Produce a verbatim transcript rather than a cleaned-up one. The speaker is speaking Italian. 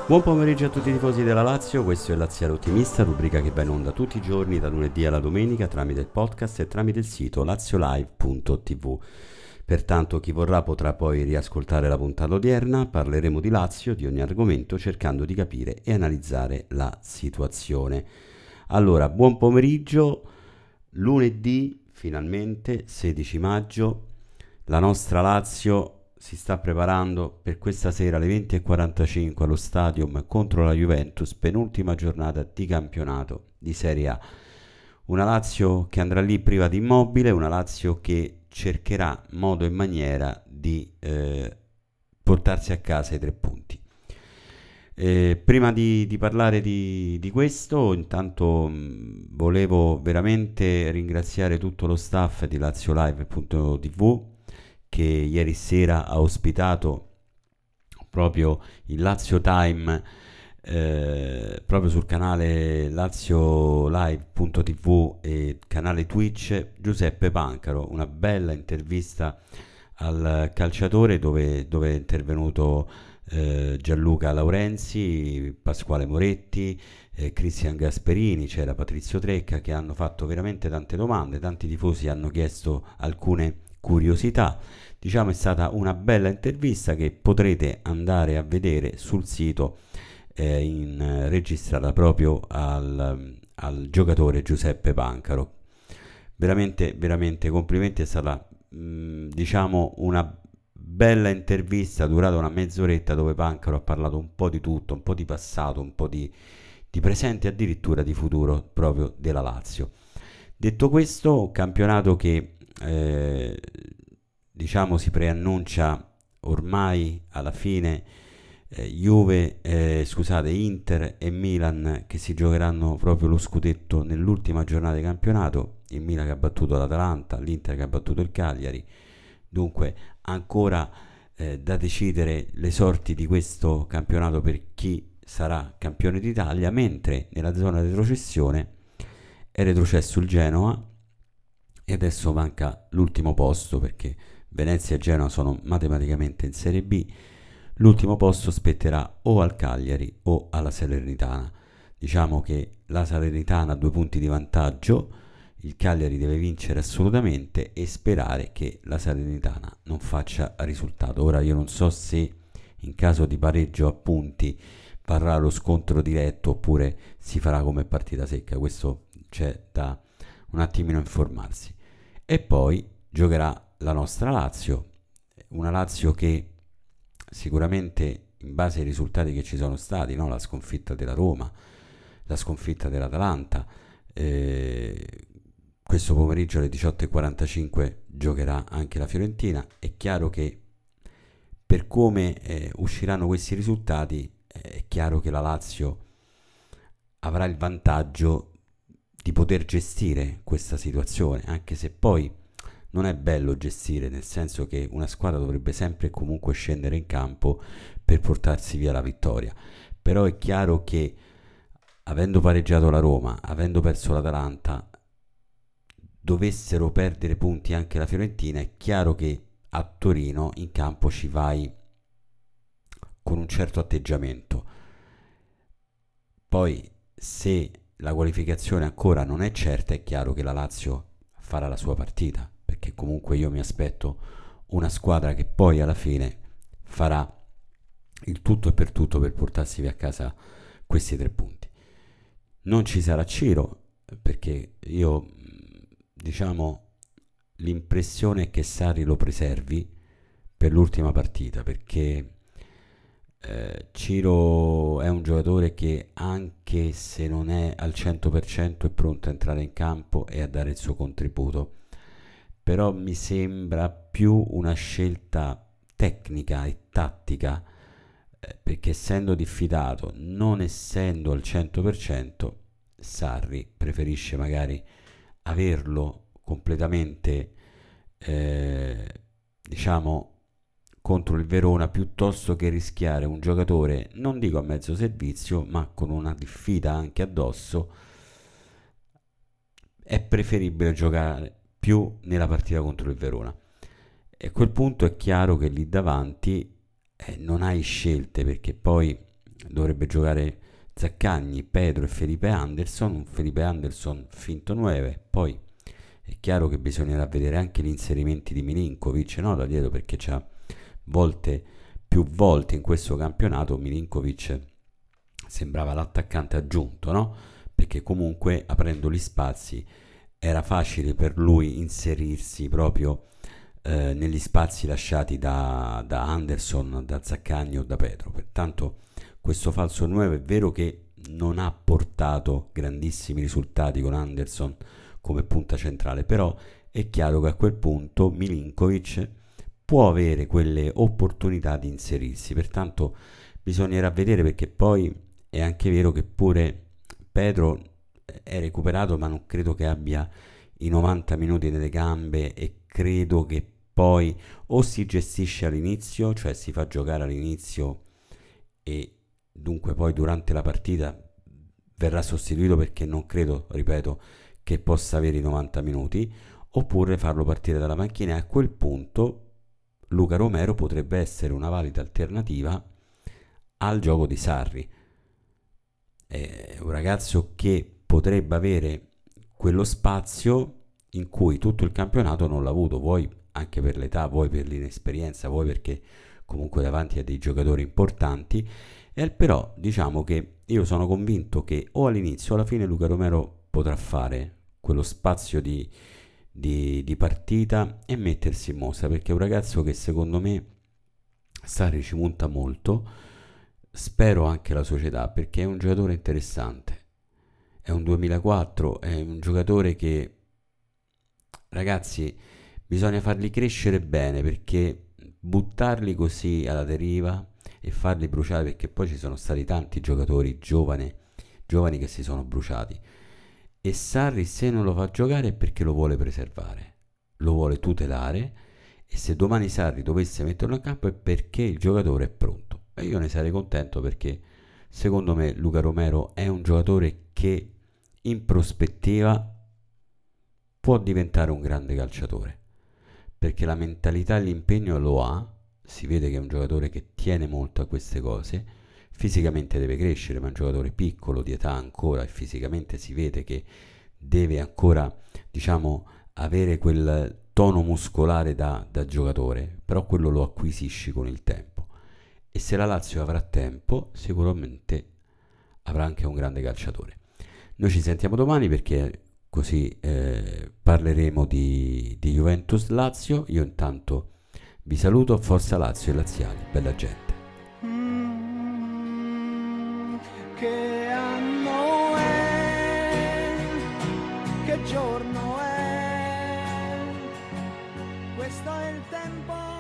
Buon pomeriggio a tutti i tifosi della Lazio, questo è Laziale Ottimista, rubrica che va in onda tutti i giorni da lunedì alla domenica tramite il podcast e tramite il sito laziolive punto tv. Pertanto chi vorrà potrà poi riascoltare la puntata odierna, parleremo di Lazio, di ogni argomento, cercando di capire e analizzare la situazione. Allora, buon pomeriggio, lunedì finalmente, sedici maggio, la nostra Lazio si sta preparando per questa sera alle venti e quarantacinque allo Stadium contro la Juventus, penultima giornata di campionato di Serie A. Una Lazio che andrà lì priva di Immobile, una Lazio che cercherà modo e maniera di eh, portarsi a casa i tre punti. Eh, prima di, di parlare di, di questo, intanto mh, volevo veramente ringraziare tutto lo staff di laziolive punto tv che ieri sera ha ospitato proprio il Lazio Time eh, proprio sul canale laziolive punto tv e canale Twitch Giuseppe Pancaro, una bella intervista al calciatore dove, dove è intervenuto eh, Gianluca Laurenzi, Pasquale Moretti, eh, Cristian Gasperini, c'era Patrizio Trecca, che hanno fatto veramente tante domande, tanti tifosi hanno chiesto alcune curiosità. Diciamo è stata una bella intervista che potrete andare a vedere sul sito eh, in, eh, registrata proprio al, al giocatore Giuseppe Pancaro. Veramente, veramente complimenti, è stata mh, diciamo una bella intervista durata una mezz'oretta dove Pancaro ha parlato un po' di tutto, un po' di passato, un po' di, di presente e addirittura di futuro proprio della Lazio. Detto questo, campionato che eh, diciamo si preannuncia ormai alla fine, eh, Juve, eh, scusate, Inter e Milan che si giocheranno proprio lo scudetto nell'ultima giornata di campionato, il Milan che ha battuto l'Atalanta, l'Inter che ha battuto il Cagliari, dunque ancora eh, da decidere le sorti di questo campionato per chi sarà campione d'Italia, mentre nella zona di retrocessione è retrocesso il Genoa e adesso manca l'ultimo posto perché Venezia e Genoa sono matematicamente in Serie B. L'ultimo posto spetterà o al Cagliari o alla Salernitana. Diciamo che la Salernitana ha due punti di vantaggio, il Cagliari deve vincere assolutamente e sperare che la Salernitana non faccia risultato. Ora io non so se in caso di pareggio a punti varrà lo scontro diretto oppure si farà come partita secca, questo c'è da un attimino informarsi. E poi giocherà la nostra Lazio, una Lazio che sicuramente in base ai risultati che ci sono stati, no? La sconfitta della Roma, la sconfitta dell'Atalanta, eh, questo pomeriggio alle diciotto e quarantacinque giocherà anche la Fiorentina. È chiaro che per come eh, usciranno questi risultati eh, è chiaro che la Lazio avrà il vantaggio di poter gestire questa situazione, anche se poi non è bello gestire, nel senso che una squadra dovrebbe sempre e comunque scendere in campo per portarsi via la vittoria. Però è chiaro che avendo pareggiato la Roma, avendo perso l'Atalanta, dovessero perdere punti anche la Fiorentina, è chiaro che a Torino in campo ci vai con un certo atteggiamento. Poi se la qualificazione ancora non è certa, è chiaro che la Lazio farà la sua partita, perché comunque io mi aspetto una squadra che poi alla fine farà il tutto e per tutto per portarsi via a casa questi tre punti. Non ci sarà Ciro, perché io diciamo l'impressione è che Sarri lo preservi per l'ultima partita, perché eh, Ciro è un giocatore che anche se non è al cento per cento è pronto a entrare in campo e a dare il suo contributo, però mi sembra più una scelta tecnica e tattica, eh, perché essendo diffidato, non essendo al cento per cento, Sarri preferisce magari averlo completamente eh, diciamo contro il Verona piuttosto che rischiare un giocatore, non dico a mezzo servizio, ma con una diffida anche addosso. È preferibile giocare più nella partita contro il Verona, e a quel punto è chiaro che lì davanti eh, non hai scelte, perché poi dovrebbe giocare Zaccagni, Pedro e Felipe Anderson, un Felipe Anderson finto nove. Poi è chiaro che bisognerà vedere anche gli inserimenti di Milinkovic, no, da dietro, perché c'ha volte, più volte in questo campionato Milinkovic sembrava l'attaccante aggiunto, no? Perché comunque aprendo gli spazi era facile per lui inserirsi proprio eh, negli spazi lasciati da, da Anderson, da Zaccagni o da Pedro. Pertanto questo falso nove è vero che non ha portato grandissimi risultati con Anderson come punta centrale, però è chiaro che a quel punto Milinkovic può avere quelle opportunità di inserirsi. Pertanto bisognerà vedere, perché poi è anche vero che pure Pedro è recuperato, ma non credo che abbia i novanta minuti nelle gambe, e credo che poi o si gestisce all'inizio, cioè si fa giocare all'inizio e dunque poi durante la partita verrà sostituito, perché non credo, ripeto, che possa avere i novanta minuti, oppure farlo partire dalla panchina, e a quel punto Luca Romero potrebbe essere una valida alternativa al gioco di Sarri. È un ragazzo che potrebbe avere quello spazio in cui tutto il campionato non l'ha avuto, vuoi anche per l'età, vuoi per l'inesperienza, vuoi perché comunque davanti a dei giocatori importanti. E però diciamo che io sono convinto che o all'inizio o alla fine Luca Romero potrà fare quello spazio di, di, di partita e mettersi in mostra, perché è un ragazzo che secondo me Sarri ci punta molto. Spero anche la società, perché è un giocatore interessante, è un duemilaquattro, è un giocatore che, ragazzi, bisogna farli crescere bene, perché buttarli così alla deriva e farli bruciare, perché poi ci sono stati tanti giocatori giovani, giovani che si sono bruciati, e Sarri se non lo fa giocare è perché lo vuole preservare, lo vuole tutelare, e se domani Sarri dovesse metterlo in campo è perché il giocatore è pronto, e io ne sarei contento, perché secondo me Luca Romero è un giocatore che in prospettiva può diventare un grande calciatore, perché la mentalità e l'impegno lo ha. Si vede che è un giocatore che tiene molto a queste cose. Fisicamente deve crescere, ma è un giocatore piccolo, di età ancora, e fisicamente si vede che deve ancora, diciamo, avere quel tono muscolare da, da giocatore, però quello lo acquisisci con il tempo, e se la Lazio avrà tempo sicuramente avrà anche un grande calciatore. Noi ci sentiamo domani, perché così eh, parleremo di, di Juventus Lazio. Io intanto vi saluto, forza Lazio e laziali, bella gente. Mm, che anno è? Che giorno è? Questo è il tempo